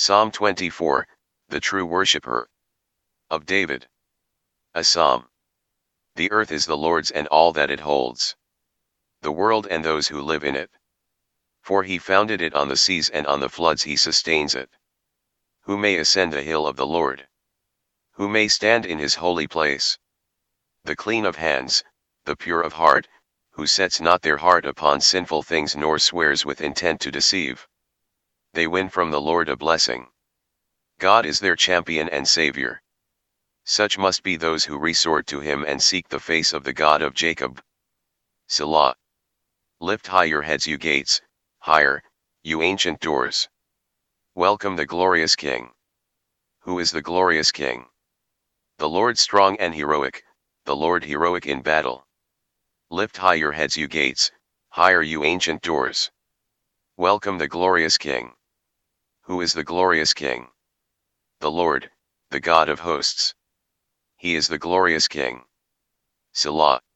Psalm 24, the true worshipper. Of David. A Psalm. The earth is the Lord's and all that it holds. The world and those who live in it. For he founded it on the seas and on the floods he sustains it. Who may ascend the hill of the Lord? Who may stand in his holy place? The clean of hands, the pure of heart, who sets not their heart upon sinful things nor swears with intent to deceive. They win from the Lord a blessing. God is their champion and Savior. Such must be those who resort to him and seek the face of the God of Jacob. Selah. Lift high your heads, you gates, higher, you ancient doors. Welcome the glorious King. Who is the glorious King? The Lord strong and heroic, the Lord heroic in battle. Lift high your heads, you gates, higher, you ancient doors. Welcome the glorious King. Who is the glorious King? The Lord, the God of hosts. He is the glorious King. Selah.